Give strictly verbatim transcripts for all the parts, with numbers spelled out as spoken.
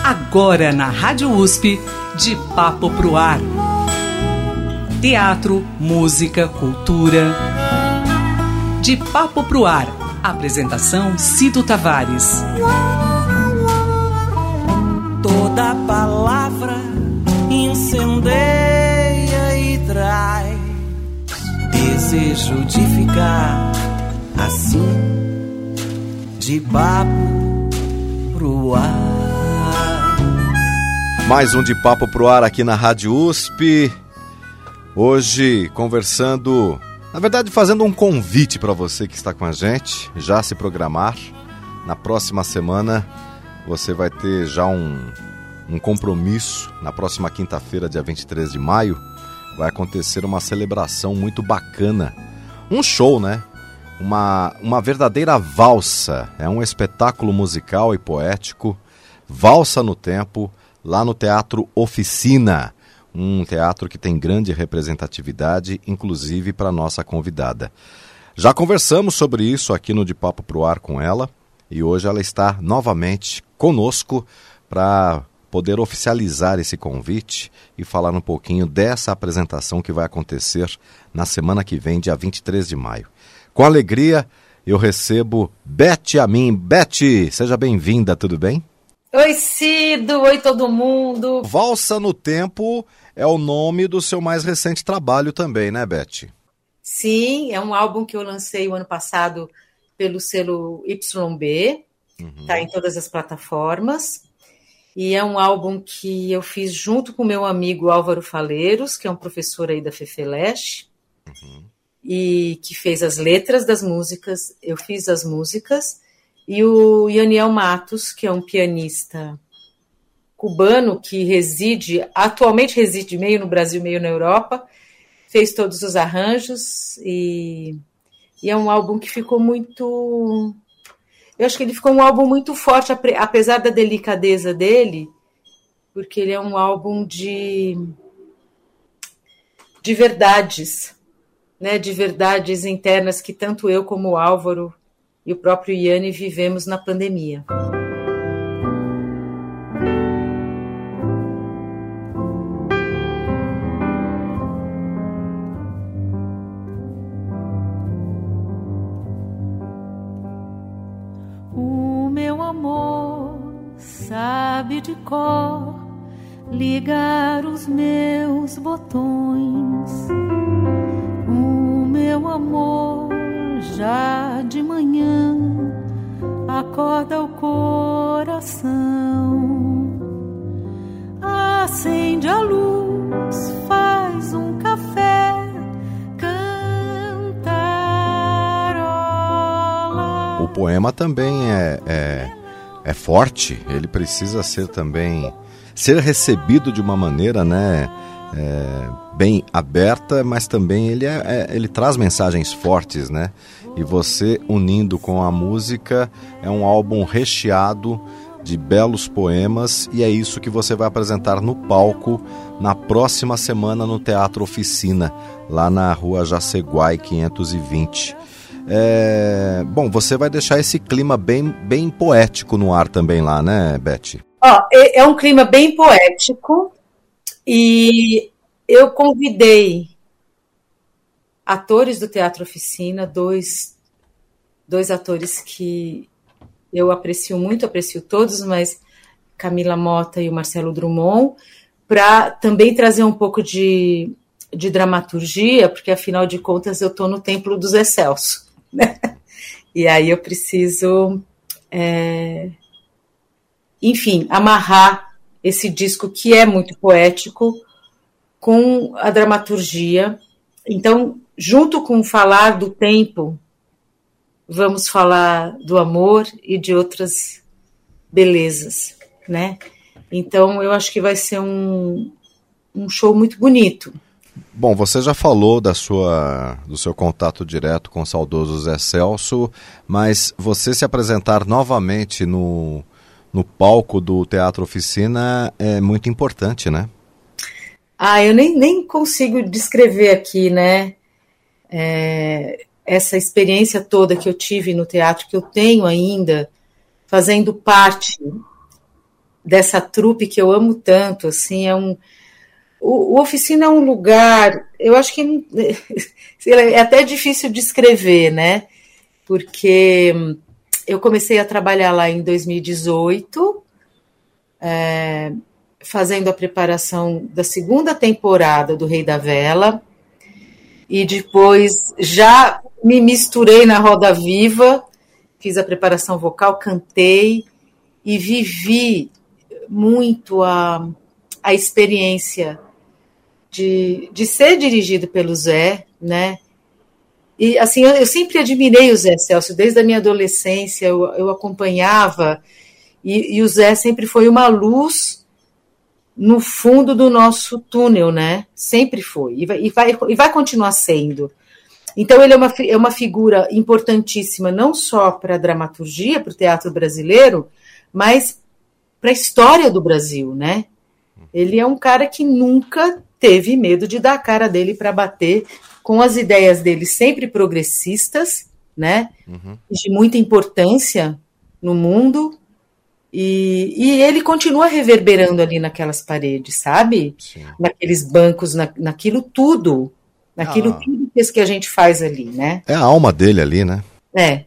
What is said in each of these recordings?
Agora na Rádio U S P, De Papo Pro Ar. Teatro, música, cultura. De Papo Pro Ar. Apresentação Cido Tavares. Toda palavra incendeia e traz desejo de ficar assim, de papo pro ar. Mais um De Papo Pro Ar aqui na Rádio U S P. Hoje conversando, na verdade fazendo um convite para você que está com a gente, já se programar. Na próxima semana você vai ter já um, um compromisso. Na próxima quinta-feira, dia vinte e três de maio, vai acontecer uma celebração muito bacana. Um show, né? Uma, uma verdadeira valsa. É um espetáculo musical e poético. Valsa no Tempo, lá no Teatro Oficina. Um teatro que tem grande representatividade, inclusive para a nossa convidada. Já conversamos sobre isso aqui no De Papo Pro Ar com ela. E hoje ela está novamente conosco para poder oficializar esse convite e falar um pouquinho dessa apresentação que vai acontecer na semana que vem, dia vinte e três de maio. Com alegria, eu recebo Beth Amin. Beth, seja bem-vinda, tudo bem? Oi, Cido, oi todo mundo. Valsa no Tempo é o nome do seu mais recente trabalho também, né, Beth? Sim, é um álbum que eu lancei o ano passado pelo selo Y B, uhum. Tá em todas as plataformas. E é um álbum que eu fiz junto com meu amigo Álvaro Faleiros, que é um professor aí da FEFELESH, uhum. E que fez as letras das músicas, eu fiz as músicas, e o Yaniel Matos, que é um pianista cubano que reside, atualmente reside meio no Brasil, meio na Europa, fez todos os arranjos, e, e é um álbum que ficou muito... Eu acho que ele ficou um álbum muito forte, apesar da delicadeza dele, porque ele é um álbum de, de verdades, né, de verdades internas que tanto eu como o Álvaro e o próprio Yanni vivemos na pandemia. O meu amor sabe de cor ligar os meus botões. O meu amor já de manhã acorda o coração, acende a luz, faz um café, cantarola. O poema também é, é, é forte, ele precisa ser também, ser recebido de uma maneira, né, é, bem aberta, mas também ele, é, é, ele traz mensagens fortes, né? E você, unindo com a música, é um álbum recheado de belos poemas, e é isso que você vai apresentar no palco na próxima semana no Teatro Oficina, lá na Rua Jaceguai quinhentos e vinte. É... Bom, você vai deixar esse clima bem, bem poético no ar também lá, né, Beth? Ó, é um clima bem poético, e eu convidei atores do Teatro Oficina, dois, dois atores que eu aprecio muito, aprecio todos, mas Camila Mota e o Marcelo Drummond, para também trazer um pouco de, de dramaturgia, porque afinal de contas eu estou no Templo do Zé Celso, né? E aí eu preciso, é, enfim, amarrar esse disco que é muito poético com a dramaturgia. Então, junto com falar do tempo, vamos falar do amor e de outras belezas, né? Então, eu acho que vai ser um, um show muito bonito. Bom, você já falou da sua, do seu contato direto com o saudoso Zé Celso, mas você se apresentar novamente no, no palco do Teatro Oficina é muito importante, né? Ah, eu nem, nem consigo descrever aqui, né? É, essa experiência toda que eu tive no teatro, que eu tenho ainda, fazendo parte dessa trupe que eu amo tanto, assim, é um... O, o Oficina é um lugar, eu acho que é até difícil de escrever, né? Porque eu comecei a trabalhar lá em dois mil e dezoito, é, fazendo a preparação da segunda temporada do Rei da Vela, e depois já me misturei na Roda Viva, fiz a preparação vocal, cantei e vivi muito a, a experiência de, de ser dirigido pelo Zé, né? E assim, eu, eu sempre admirei o Zé Celso, desde a minha adolescência, eu, eu acompanhava, e, e o Zé sempre foi uma luz no fundo do nosso túnel, né? Sempre foi, e vai, e vai, e vai continuar sendo. Então ele é uma, é uma figura importantíssima, não só para a dramaturgia, para o teatro brasileiro, mas para a história do Brasil, né? Ele é um cara que nunca teve medo de dar a cara dele para bater, com as ideias dele sempre progressistas, né? Uhum. De muita importância no mundo, e, e ele continua reverberando ali naquelas paredes, sabe? Sim. Naqueles bancos, na, naquilo tudo, naquilo ah. tudo que a gente faz ali, né? É a alma dele ali, né? É.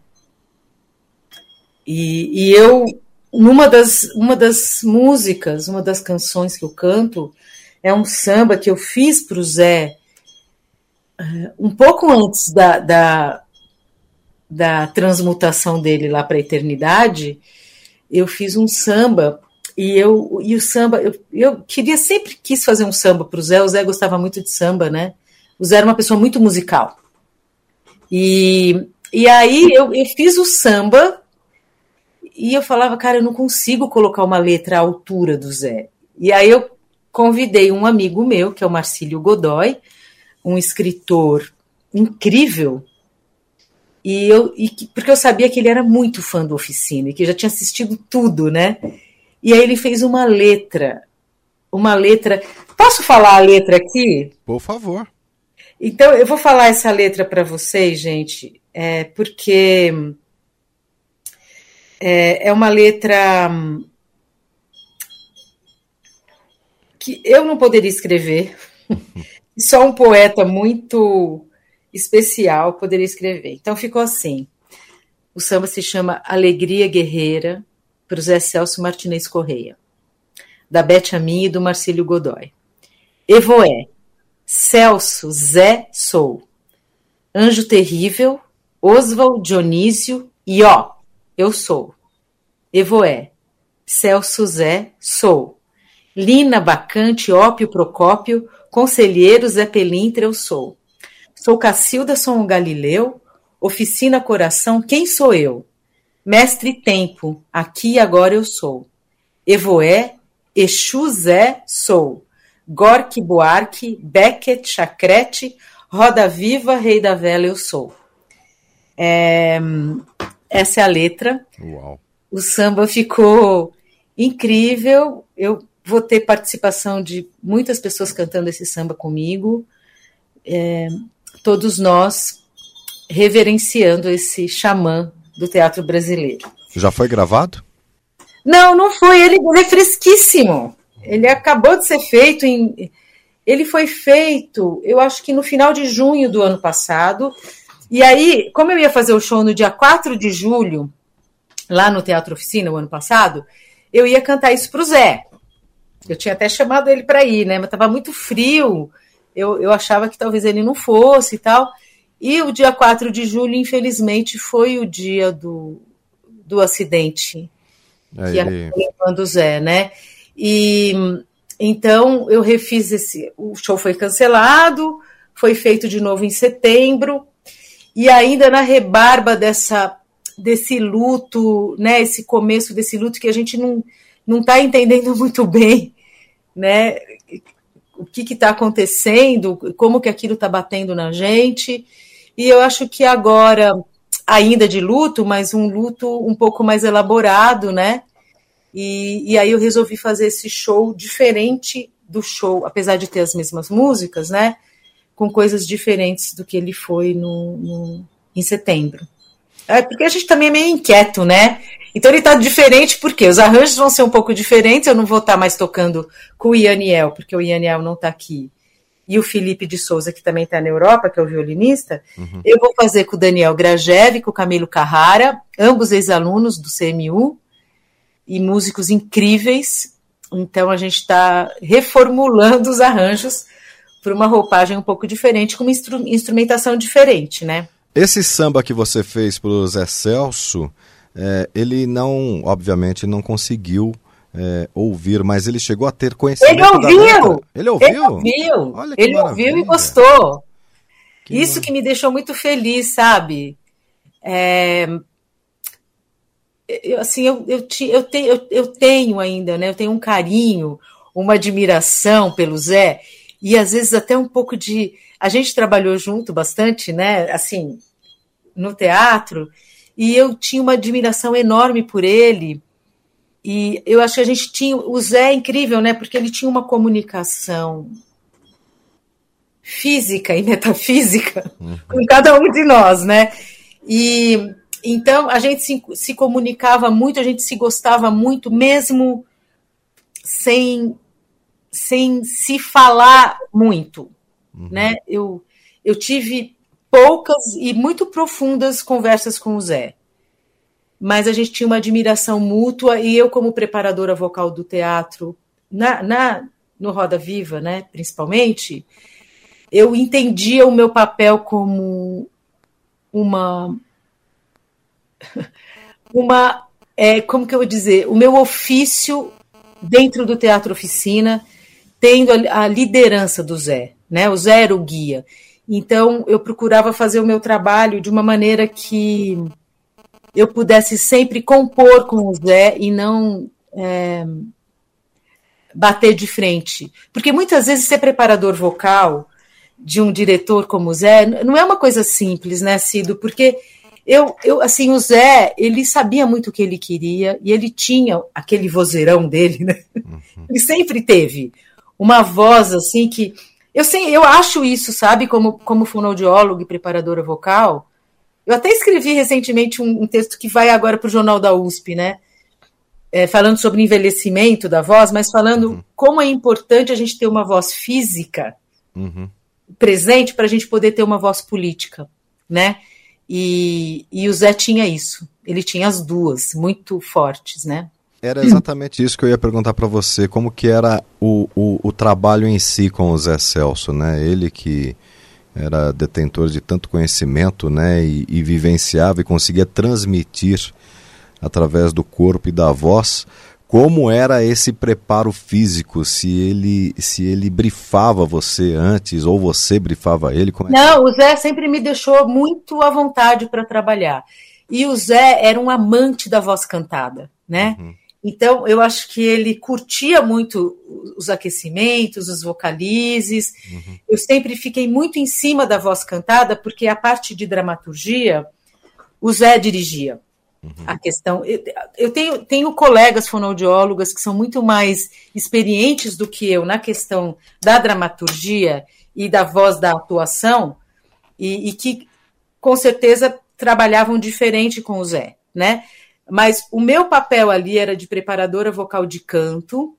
E, e eu, numa das, uma das músicas, uma das canções que eu canto, é um samba que eu fiz para o Zé, um pouco antes da, da, da transmutação dele lá para a eternidade. Eu fiz um samba, e, eu, e o samba, eu, eu queria, sempre quis fazer um samba para o Zé, o Zé gostava muito de samba, né? O Zé era uma pessoa muito musical. E, e aí eu, eu fiz o samba, e eu falava, cara, eu não consigo colocar uma letra à altura do Zé. E aí eu convidei um amigo meu, que é o Marcílio Godoy, um escritor incrível, e eu, e, porque eu sabia que ele era muito fã do Oficina, e que já tinha assistido tudo, né? E aí ele fez uma letra, uma letra... Posso falar a letra aqui? Por favor. Então, eu vou falar essa letra para vocês, gente, é, porque é, é uma letra que eu não poderia escrever, só um poeta muito especial poderia escrever. Então ficou assim. O samba se chama Alegria Guerreira, para o Zé Celso Martinez Correia, da Bete Amin e do Marcílio Godoy. Evoé, Celso, Zé, sou. Anjo terrível, Oswald, Dionísio e ó, eu sou. Evoé, Celso, Zé, sou. Lina, Bacante, Ópio, Procópio, Conselheiro, Zé Pelintra, eu sou. Sou Cacilda, sou um Galileu, Oficina, Coração, quem sou eu? Mestre Tempo, aqui e agora eu sou. Evoé, Exu, Zé, sou. Gorky, Buarque, Beckett, Chacrete, Roda Viva, Rei da Vela, eu sou. É, essa é a letra. Uau. O samba ficou incrível. Eu vou ter participação de muitas pessoas cantando esse samba comigo. É, todos nós reverenciando esse xamã do teatro brasileiro. Já foi gravado? Não, não foi. Ele, ele é fresquíssimo. Ele acabou de ser feito em... Ele foi feito, eu acho que no final de junho do ano passado. E aí, como eu ia fazer o show no dia quatro de julho, lá no Teatro Oficina, o ano passado, eu ia cantar isso para o Zé. Eu tinha até chamado ele para ir, né? Mas estava muito frio. Eu, eu achava que talvez ele não fosse e tal. E o dia quatro de julho, infelizmente, foi o dia do, do acidente aí. Que acabou do Zé, né? E então eu refiz esse... O show foi cancelado, foi feito de novo em setembro, e ainda na rebarba dessa, desse luto, né? Esse começo desse luto que a gente não não está entendendo muito bem, né? O que está acontecendo, como que aquilo está batendo na gente. E eu acho que agora, ainda de luto, mas um luto um pouco mais elaborado, né? E, e aí eu resolvi fazer esse show diferente do show, apesar de ter as mesmas músicas, né? Com coisas diferentes do que ele foi no, no, em setembro. É porque a gente também é meio inquieto, né? Então ele tá diferente porque os arranjos vão ser um pouco diferentes, eu não vou estar mais tocando com o Ianiel, porque o Ianiel não está aqui, e o Felipe de Souza, que também está na Europa, que é o violinista, uhum. Eu vou fazer com o Daniel Grajev, com o Camilo Carrara, ambos ex-alunos do C M U, e músicos incríveis. Então a gente está reformulando os arranjos para uma roupagem um pouco diferente, com uma instru- instrumentação diferente, né? Esse samba que você fez para o Zé Celso, é, ele não, obviamente, não conseguiu é, ouvir, mas ele chegou a ter conhecimento. Ele ouviu! Da letra. Ele ouviu? Ele ouviu, Olha que ele maravilha. ouviu e gostou. Que Isso mar... que me deixou muito feliz, sabe? É... Eu, assim, eu, eu, eu, tenho, eu, eu tenho ainda, né? Eu tenho um carinho, uma admiração pelo Zé, e às vezes até um pouco de... A gente trabalhou junto bastante, né? Assim, no teatro, e eu tinha uma admiração enorme por ele, e eu acho que a gente tinha... O Zé é incrível, né? Porque ele tinha uma comunicação física e metafísica uhum. com cada um de nós, né? E então a gente se, se comunicava muito, a gente se gostava muito, mesmo sem, sem se falar muito, uhum. né? Eu, eu tive poucas e muito profundas conversas com o Zé, mas a gente tinha uma admiração mútua, e eu, como preparadora vocal do teatro, na, na, no Roda Viva, né, principalmente, eu entendia o meu papel como uma... uma é, como que eu vou dizer? O meu ofício dentro do Teatro Oficina, tendo a, a liderança do Zé, né? O Zé era o guia. Então, eu procurava fazer o meu trabalho de uma maneira que eu pudesse sempre compor com o Zé e não é, bater de frente. Porque muitas vezes ser preparador vocal de um diretor como o Zé não é uma coisa simples, né, Cido? Porque eu, eu, assim, o Zé, ele sabia muito o que ele queria, e ele tinha aquele vozeirão dele, né? Uhum. Ele sempre teve uma voz, assim, que... Eu, sei, eu acho isso, sabe, como, como fonoaudiólogo e preparadora vocal. Eu até escrevi recentemente um, um texto que vai agora para o Jornal da U S P, né? É, falando sobre envelhecimento da voz, mas falando uhum. como é importante a gente ter uma voz física uhum. presente para a gente poder ter uma voz política, né? E, e o Zé tinha isso. Ele tinha as duas, muito fortes, né? Era exatamente isso que eu ia perguntar para você, como que era o, o, o trabalho em si com o Zé Celso, né? Ele que era detentor de tanto conhecimento, né? E, e vivenciava e conseguia transmitir através do corpo e da voz. Como era esse preparo físico? Se ele, se ele brifava você antes ou você brifava ele? Como é Não, que... o Zé sempre me deixou muito à vontade para trabalhar. E o Zé era um amante da voz cantada, né? Uhum. Então, eu acho que ele curtia muito os aquecimentos, os vocalizes. Uhum. Eu sempre fiquei muito em cima da voz cantada, porque a parte de dramaturgia, o Zé dirigia. Uhum. A questão... Eu, eu tenho, tenho colegas fonoaudiólogas que são muito mais experientes do que eu na questão da dramaturgia e da voz da atuação, e, e que, com certeza, trabalhavam diferente com o Zé, né? Mas o meu papel ali era de preparadora vocal de canto,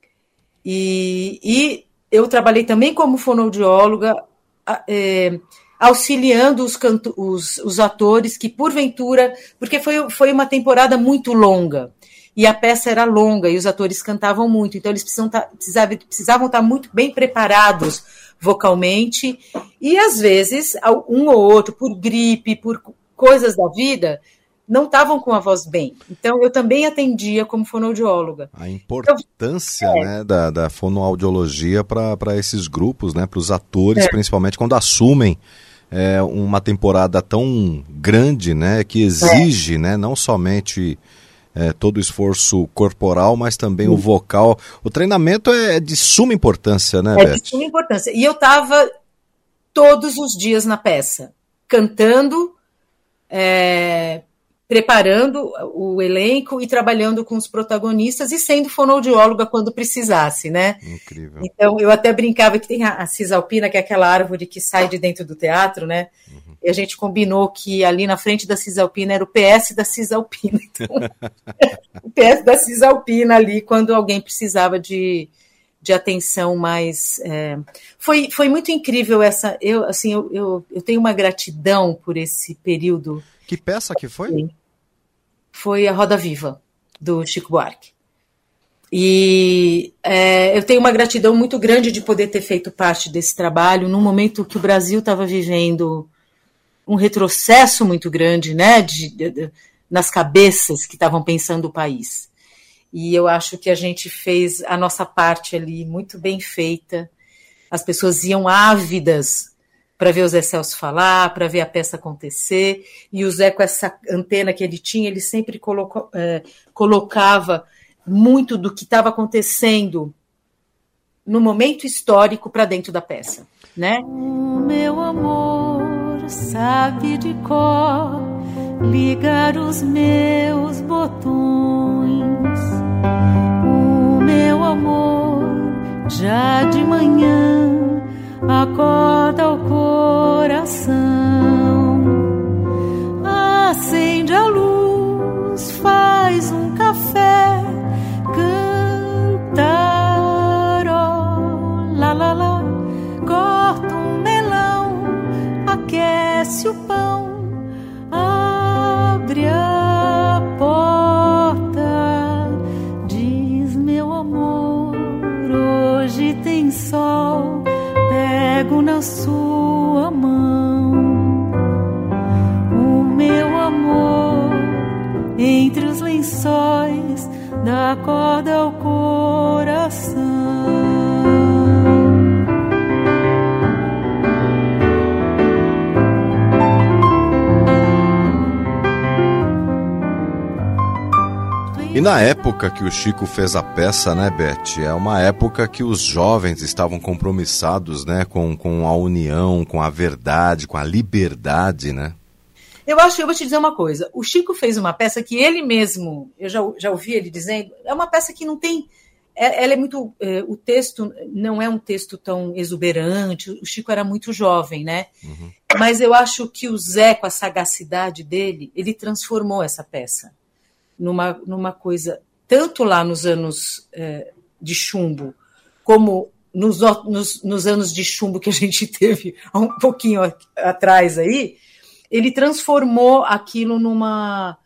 e, e eu trabalhei também como fonoaudióloga, é, auxiliando os, canto, os, os atores que, porventura, porque foi, foi uma temporada muito longa, e a peça era longa, e os atores cantavam muito, então eles precisavam, precisavam, precisavam estar muito bem preparados vocalmente, e às vezes, um ou outro, por gripe, por coisas da vida, não estavam com a voz bem. Então, eu também atendia como fonoaudióloga. A importância então, é. né, da, da fonoaudiologia para esses grupos, né, para os atores, é. principalmente quando assumem é, uma temporada tão grande, né, que exige é. né, não somente é, todo o esforço corporal, mas também Sim. o vocal. O treinamento é de suma importância, né, É Beth? de suma importância. E eu estava todos os dias na peça, cantando, é, preparando o elenco e trabalhando com os protagonistas e sendo fonoaudióloga quando precisasse, né? Incrível. Então, eu até brincava que tem a, a cisalpina, que é aquela árvore que sai de dentro do teatro, né? Uhum. E a gente combinou que ali na frente da cisalpina era o P S da cisalpina. Então, o P S da cisalpina ali, quando alguém precisava de, de atenção mais... É... Foi, foi muito incrível essa... Eu, assim, eu, eu, eu tenho uma gratidão por esse período. Que peça que foi? Foi a Roda Viva, do Chico Buarque. E é, eu tenho uma gratidão muito grande de poder ter feito parte desse trabalho num momento que o Brasil estava vivendo um retrocesso muito grande, né, de, de, de, nas cabeças que estavam pensando o país. E eu acho que a gente fez a nossa parte ali muito bem feita. As pessoas iam ávidas para ver o Zé Celso falar, para ver a peça acontecer, e o Zé, com essa antena que ele tinha, ele sempre colocou, é, colocava muito do que estava acontecendo no momento histórico para dentro da peça, né? O meu amor sabe de cor ligar os meus botões. O meu amor já de manhã acorda o coração, acende a luz, faz um café, cantarol, lá, lá, lá, corta um melão, aquece o pão, abre a porta, diz meu amor, hoje tem sol, pego na sua mão, o meu amor, entre os lençóis, dá corda ao coração. E na época que o Chico fez a peça, né, Beth, é uma época que os jovens estavam compromissados, né, com, com a união, com a verdade, com a liberdade, né? Eu acho que eu vou te dizer uma coisa. O Chico fez uma peça que ele mesmo, eu já, já ouvi ele dizendo, é uma peça que não tem... É, ela é muito... É, o texto não é um texto tão exuberante, o Chico era muito jovem, né? Uhum. Mas eu acho que o Zé, com a sagacidade dele, ele transformou essa peça numa, numa coisa, tanto lá nos anos é, de chumbo, como nos, nos, nos anos de chumbo que a gente teve há um pouquinho atrás aí, ele transformou aquilo numa...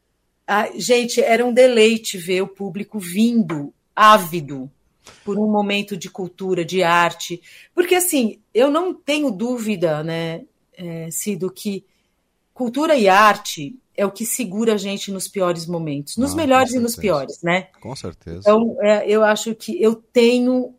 Ah, gente, era um deleite ver o público vindo, ávido, por um momento de cultura, de arte. Porque, assim, eu não tenho dúvida, né, é, Cido, que cultura e arte é o que segura a gente nos piores momentos, nos ah, melhores e nos piores, né? Com certeza. Então, é, eu acho que eu tenho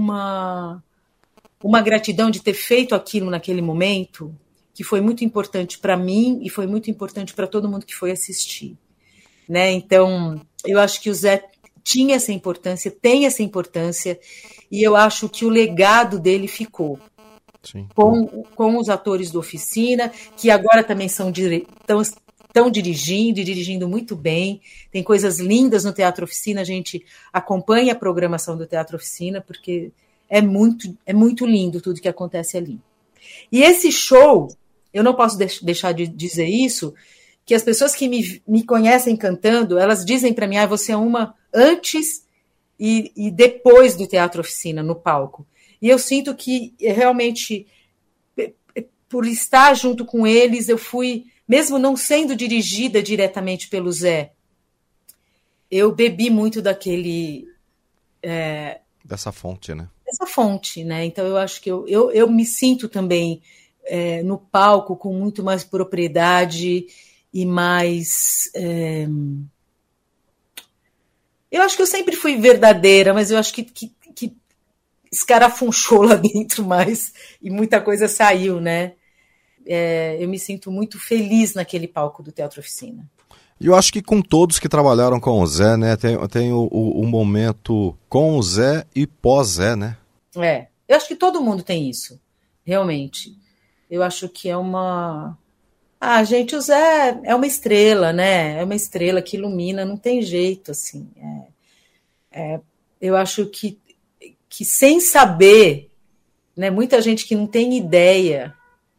uma, uma gratidão de ter feito aquilo naquele momento, que foi muito importante para mim e foi muito importante para todo mundo que foi assistir, né? Então, eu acho que o Zé tinha essa importância, tem essa importância, e eu acho que o legado dele ficou. Sim. Com, com os atores do Oficina, que agora também são dire... estão, estão dirigindo e dirigindo muito bem. Tem coisas lindas no Teatro Oficina, a gente acompanha a programação do Teatro Oficina, porque é muito, é muito lindo tudo que acontece ali. E esse show, eu não posso deixar de dizer isso, que as pessoas que me, me conhecem cantando, elas dizem para mim, ah, você é uma antes e, e depois do Teatro Oficina, no palco. E eu sinto que realmente, por estar junto com eles, eu fui, mesmo não sendo dirigida diretamente pelo Zé, eu bebi muito daquele... É, dessa fonte, né? Dessa fonte, né? Então eu acho que eu, eu, eu me sinto também é, no palco com muito mais propriedade e mais... É, eu acho que eu sempre fui verdadeira, mas eu acho que, que, que escarafunchou lá dentro mais e muita coisa saiu, né? É, eu me sinto muito feliz naquele palco do Teatro Oficina. E eu acho que com todos que trabalharam com o Zé, né? Tem, tem o, o, o momento com o Zé e pós-Zé, né? É, eu acho que todo mundo tem isso, realmente. Eu acho que é uma... Ah, gente, o Zé é uma estrela, né? É uma estrela que ilumina, não tem jeito, assim. É, é, eu acho que, que sem saber, né, muita gente que não tem ideia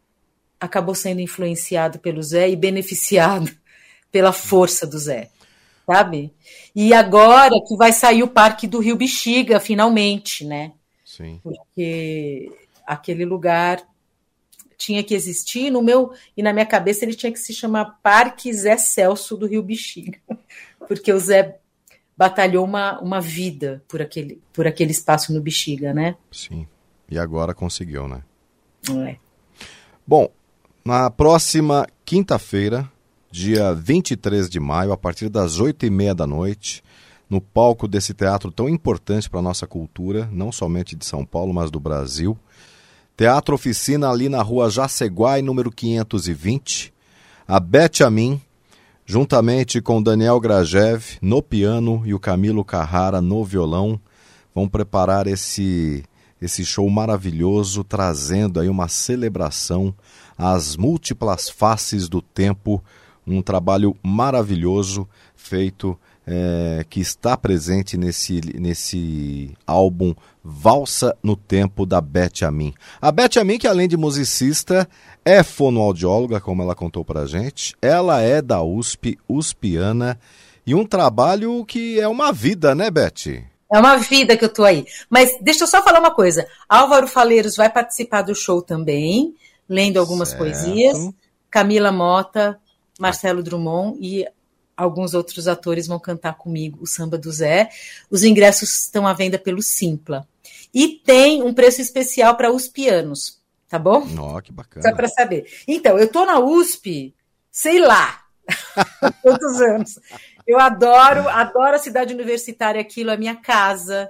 acabou sendo influenciado pelo Zé e beneficiado pela força do Zé, sabe? E agora que vai sair o Parque do Rio Bexiga, finalmente, né? Sim. Porque aquele lugar tinha que existir, no meu e na minha cabeça ele tinha que se chamar Parque Zé Celso do Rio Bexiga, porque o Zé batalhou uma, uma vida por aquele, por aquele espaço no Bexiga, né? Sim, e agora conseguiu, né? É. Bom, na próxima quinta-feira, dia vinte e três de maio, a partir das oito e meia da noite, no palco desse teatro tão importante para a nossa cultura, não somente de São Paulo, mas do Brasil, Teatro Oficina ali na rua Jaceguai, número quinhentos e vinte, a Beth Amin, juntamente com Daniel Grajev no piano e o Camilo Carrara no violão, vão preparar esse, esse show maravilhoso, trazendo aí uma celebração às múltiplas faces do tempo, um trabalho maravilhoso feito, é, que está presente nesse, nesse álbum Valsa no Tempo, da Beth Amin. A Beth Amin, que além de musicista, é fonoaudióloga, como ela contou pra gente. Ela é da U S P, uspiana, e um trabalho que é uma vida, né, Beth? É uma vida que eu tô aí. Mas deixa eu só falar uma coisa. Álvaro Faleiros vai participar do show também, lendo algumas certo. poesias. Camila Mota, Marcelo Drummond e alguns outros atores vão cantar comigo o Samba do Zé. Os ingressos estão à venda pelo Simpla. E tem um preço especial para uspianos, tá bom? Ó, que bacana. Só para saber. Então, eu tô na U S P, sei lá, quantos anos. Eu adoro, adoro a cidade universitária, aquilo é minha casa.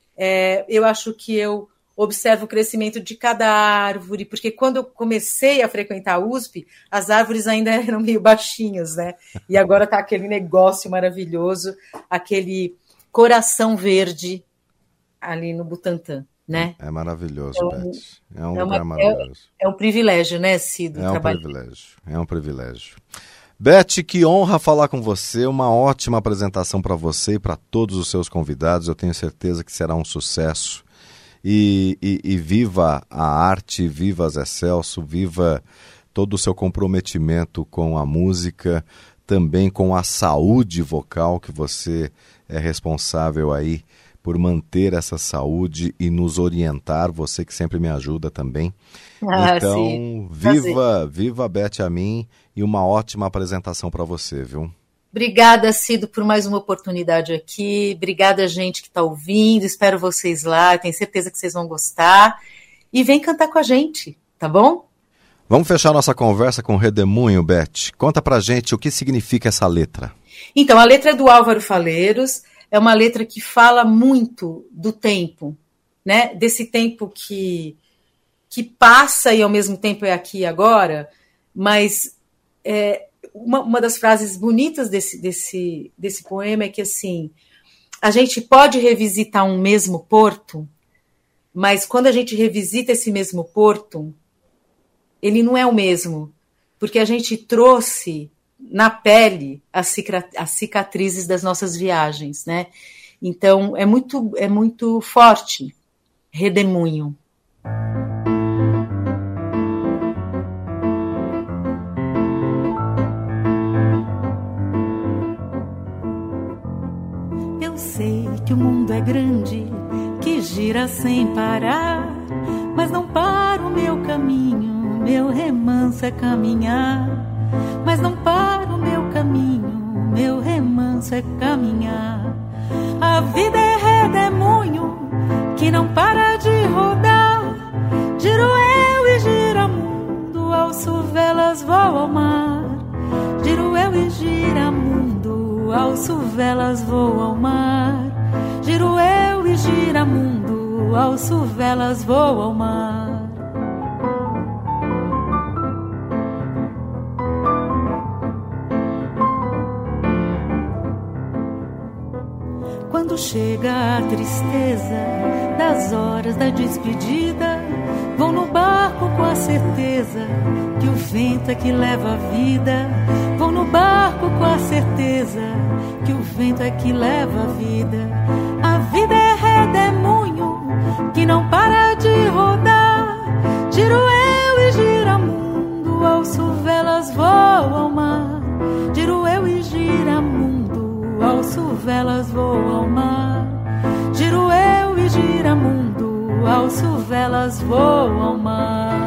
É, eu acho que eu observo o crescimento de cada árvore, porque quando eu comecei a frequentar a U S P, as árvores ainda eram meio baixinhas, né? E agora tá aquele negócio maravilhoso, aquele coração verde ali no Butantã, né? É maravilhoso, então, Beth. É um é lugar uma, maravilhoso. É, é um privilégio, né, Cido? É um privilégio, é um privilégio. Beth, que honra falar com você, uma ótima apresentação para você e para todos os seus convidados, eu tenho certeza que será um sucesso. E, e, e viva a arte, viva Zé Celso, viva todo o seu comprometimento com a música, também com a saúde vocal, que você é responsável aí por manter essa saúde e nos orientar, você que sempre me ajuda também. Ah, então, sim. viva, viva a Beth Amin e uma ótima apresentação para você, viu? Obrigada, Cido, por mais uma oportunidade aqui. Obrigada, gente que está ouvindo. Espero vocês lá. Tenho certeza que vocês vão gostar. E vem cantar com a gente, tá bom? Vamos fechar nossa conversa com Redemoinho, Beth. Conta pra gente o que significa essa letra. Então, a letra é do Álvaro Faleiros. É uma letra que fala muito do tempo, né? Desse tempo que, que passa e ao mesmo tempo é aqui e agora. Mas é, uma, uma das frases bonitas desse, desse, desse poema é que, assim, a gente pode revisitar um mesmo porto, mas quando a gente revisita esse mesmo porto, ele não é o mesmo, porque a gente trouxe na pele as cicatrizes das nossas viagens, né? Então, é muito, é muito forte. Redemoinho. Eu sei que o mundo é grande, que gira sem parar, mas não para o meu caminho, meu remanso é caminhar. Mas não para o meu caminho, meu remanso é caminhar. A vida é redemoinho que não para de rodar. Giro eu e gira mundo, alço velas, vou ao mar. Giro eu e gira mundo, alço velas, vou ao mar. Giro eu e gira mundo, alço velas, vou ao mar. Quando chega a tristeza das horas da despedida, vou no barco com a certeza que o vento é que leva a vida. Vou no barco com a certeza que o vento é que leva a vida. A vida é redemoinho que não para de rodar. Giro eu e gira mundo, alço velas, vou ao mar. Giro eu e gira mundo, alço velas, vou ao mar. Giro eu e gira mundo, alço velas, vou ao mar.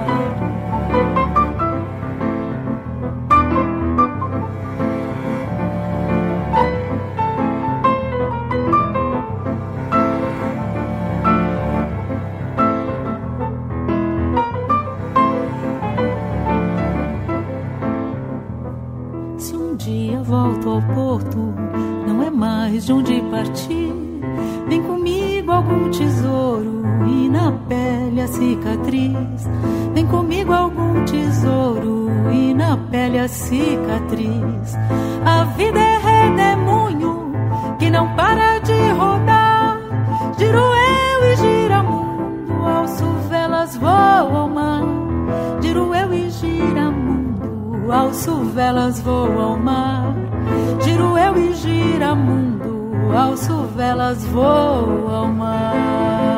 Se um dia volto ao porto, não é mais de onde partir. Vem comigo algum tesouro e na pele a cicatriz. Vem comigo algum tesouro e na pele a cicatriz. A vida é redemoinho que não para de rodar. Giro eu e gira mundo, alço velas, vou ao mar. Giro eu e gira mundo, alço velas, vou ao mar. Giro eu e gira mundo, alço velas, vou ao mar.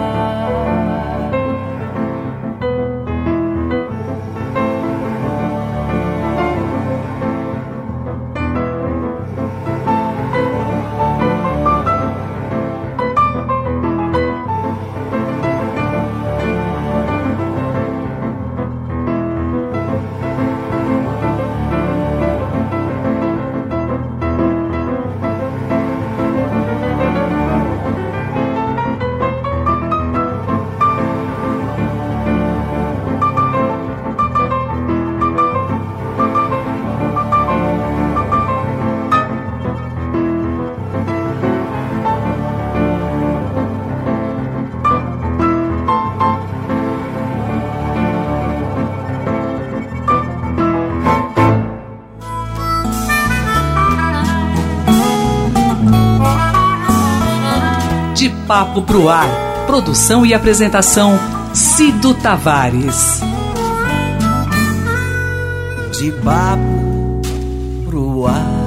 De Papo pro Ar. Produção e apresentação Cido Tavares. De papo pro ar.